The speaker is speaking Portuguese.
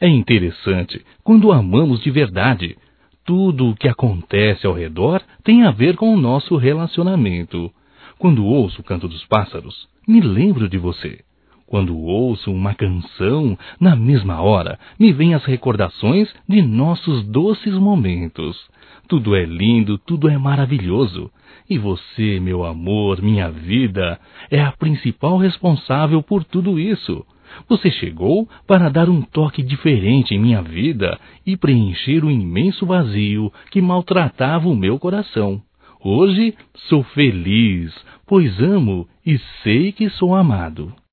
É interessante quando amamos de verdade. Tudo o que acontece ao redor tem a ver com o nosso relacionamento. Quando ouço o canto dos pássaros, me lembro de você. Quando ouço uma canção, na mesma hora, me vêm as recordações de nossos doces momentos. Tudo é lindo, tudo é maravilhoso. E você, meu amor, minha vida, é a principal responsável por tudo isso. Você chegou para dar um toque diferente em minha vida e preencher o imenso vazio que maltratava o meu coração. Hoje sou feliz, pois amo e sei que sou amado.